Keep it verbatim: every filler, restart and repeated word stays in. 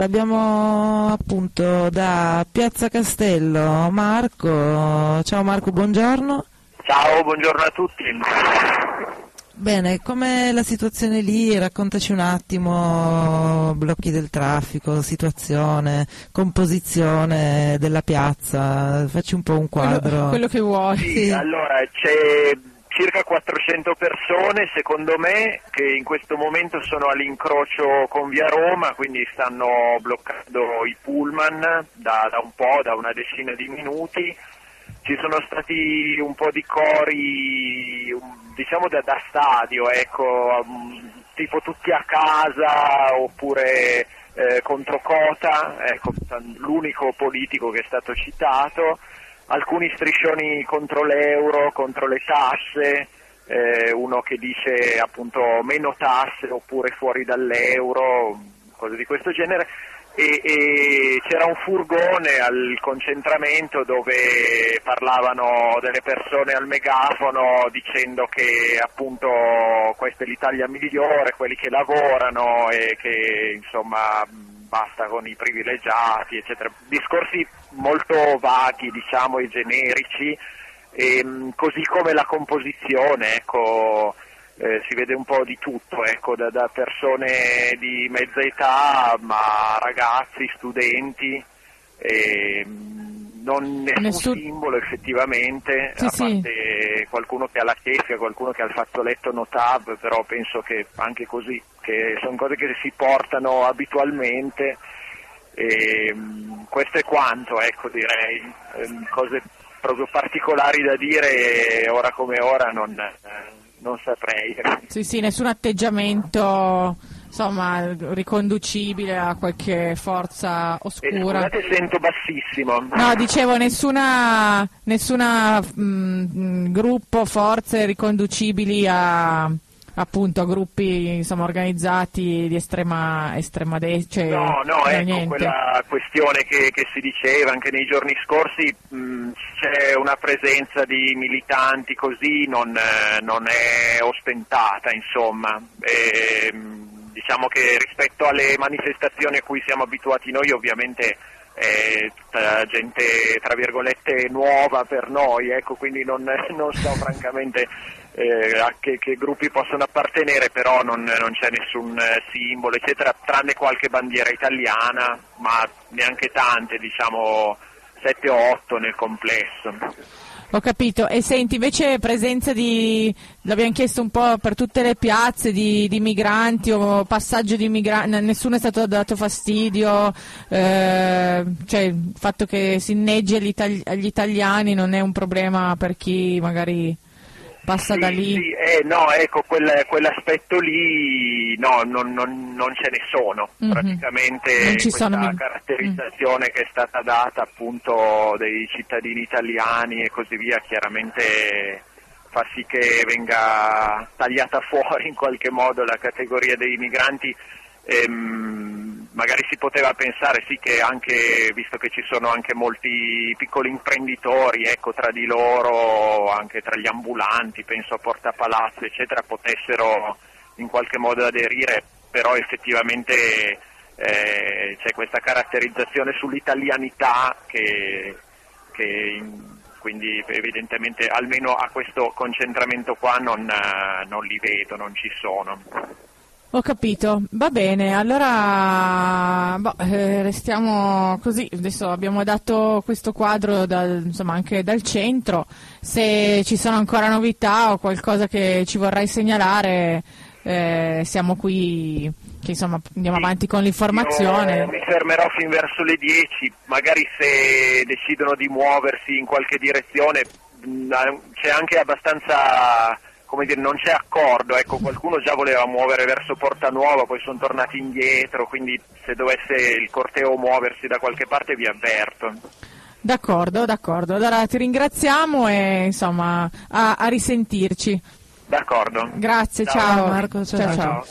Abbiamo appunto da Piazza Castello Marco. Ciao Marco, buongiorno. Ciao, buongiorno a tutti. Bene, com'è la situazione lì? Raccontaci un attimo, blocchi del traffico, situazione, composizione della piazza, facci un po' un quadro. Quello, quello che vuoi. Sì, sì. Allora, c'è circa quattrocento persone, secondo me, che in questo momento sono all'incrocio con Via Roma, quindi stanno bloccando i pullman da, da un po', da una decina di minuti. Ci sono stati un po' di cori, diciamo da, da stadio, ecco, tipo tutti a casa oppure eh, contro Cota, ecco, l'unico politico che è stato citato, alcuni striscioni contro l'euro, contro le tasse, eh, uno che dice appunto meno tasse oppure fuori dall'euro, cose di questo genere. E, e c'era un furgone al concentramento dove parlavano delle persone al megafono dicendo che appunto questa è l'Italia migliore, quelli che lavorano e che insomma basta con i privilegiati, eccetera. Discorsi molto vaghi, diciamo, e generici, e, così come la composizione, ecco. Eh, si vede un po' di tutto, ecco, da, da persone di mezza età, ma ragazzi, studenti, eh, non nessun Nessun... simbolo effettivamente, sì, a parte sì. Qualcuno che ha la chefia, qualcuno che ha il fazzoletto Notab, però penso che anche così, che sono cose che si portano abitualmente, e, questo è quanto, ecco, direi, eh, cose proprio particolari da dire, ora come ora non... Eh, non saprei. Sì, sì, nessun atteggiamento, insomma, riconducibile a qualche forza oscura. Eh, scusate, sento bassissimo. No, dicevo, nessuna, nessuna mh, gruppo, forze riconducibili a... appunto a gruppi insomma organizzati di estrema estrema destra, cioè, no no ecco niente. Quella questione che, che si diceva anche nei giorni scorsi, mh, c'è una presenza di militanti così non, non è ostentata, insomma, e, diciamo che rispetto alle manifestazioni a cui siamo abituati noi ovviamente è tutta gente tra virgolette nuova per noi, ecco, quindi non, non so francamente Eh, a che, che gruppi possono appartenere, però non, non c'è nessun eh, simbolo eccetera, tranne qualche bandiera italiana, ma neanche tante, diciamo sette o otto nel complesso. Ho capito. E senti, invece presenza di, l'abbiamo chiesto un po' per tutte le piazze, di, di migranti o passaggio di migranti, nessuno è stato dato fastidio, eh, cioè il fatto che si inneggi agli, itali- agli italiani non è un problema per chi magari passa sì, da lì? Sì, eh, no, ecco, quel, quell'aspetto lì no, non, non, non ce ne sono, mm-hmm. Praticamente non ci questa sono... caratterizzazione mm. che è stata data appunto dei cittadini italiani e così via, chiaramente fa sì che venga tagliata fuori in qualche modo la categoria dei migranti. Ehm, magari si poteva pensare sì che anche, visto che ci sono anche molti piccoli imprenditori, ecco, tra di loro, anche tra gli ambulanti, penso a Porta Palazzo eccetera, potessero in qualche modo aderire, però effettivamente eh, c'è questa caratterizzazione sull'italianità che, che quindi evidentemente almeno a questo concentramento qua non, non li vedo, non ci sono. Ho capito, va bene, allora boh, eh, restiamo così, adesso abbiamo dato questo quadro dal, insomma, anche dal centro, se ci sono ancora novità o qualcosa che ci vorrai segnalare, eh, siamo qui, che insomma andiamo sì, avanti con l'informazione. Io mi fermerò fin verso le dieci, magari se decidono di muoversi in qualche direzione, c'è anche abbastanza... come dire, non c'è accordo, ecco, qualcuno già voleva muovere verso Porta Nuova, poi sono tornati indietro, quindi se dovesse il corteo muoversi da qualche parte vi avverto. D'accordo, d'accordo, allora ti ringraziamo e insomma a, a risentirci. D'accordo. Grazie, ciao, ciao Marco, ciao ciao. ciao.